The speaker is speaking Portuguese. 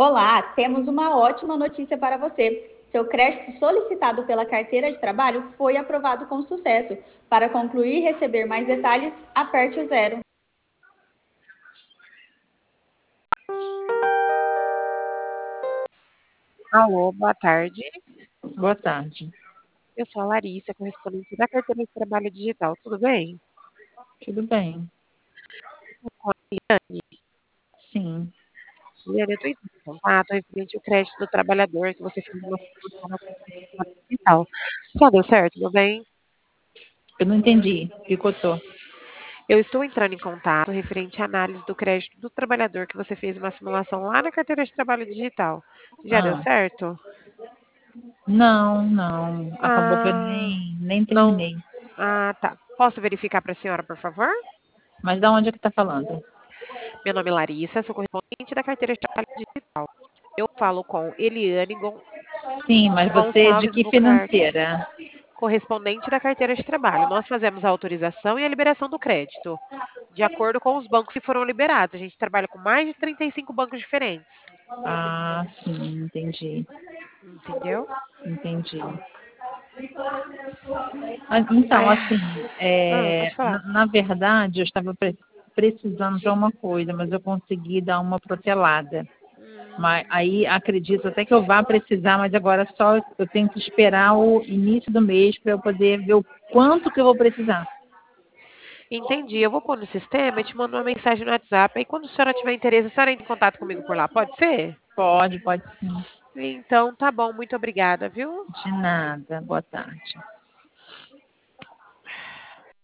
Olá, temos uma ótima notícia para você. Seu crédito solicitado pela carteira de trabalho foi aprovado com sucesso. Para concluir e receber mais detalhes, aperte o zero. Alô, boa tarde. Boa tarde. Eu sou a Larissa, correspondente da carteira de trabalho digital. Tudo bem? Tudo bem? Com a Liane. Sim. Liane, eu estou entrando em contato referente ao crédito do trabalhador que você fez uma simulação na carteira de trabalho digital. Já deu certo, meu bem? Eu não entendi. Picotou. Eu estou entrando em contato referente à análise do crédito do trabalhador que você fez uma simulação lá na carteira de trabalho digital. Já deu Ah, certo? não. Acabou que eu Ah, nem não. terminei. Ah, tá. Posso verificar para a senhora, por favor? Mas da onde é que tá falando? Meu nome é Larissa, sou correspondente da carteira de trabalho digital. Eu falo com Eliane Sim, mas você é de Gonçalves que Bucarte, financeira? correspondente da carteira de trabalho. Nós fazemos a autorização e a liberação do crédito, de acordo com os bancos que foram liberados. A gente trabalha com mais de 35 bancos diferentes. Ah, sim, entendi. Entendeu? Entendi. Então, Ah, assim, pode falar. na verdade, eu estava precisando de uma coisa, mas eu consegui dar uma protelada. Mas Hum, aí acredito até que eu vá precisar, mas agora só eu tenho que esperar o início do mês para eu poder ver o quanto que eu vou precisar. entendi. Eu vou pôr no sistema e te mando uma mensagem no WhatsApp. Aí, quando a senhora tiver interesse, a senhora entra em contato comigo por lá. Pode ser? Pode sim. Então, tá bom. Muito obrigada, viu? De nada. Boa tarde.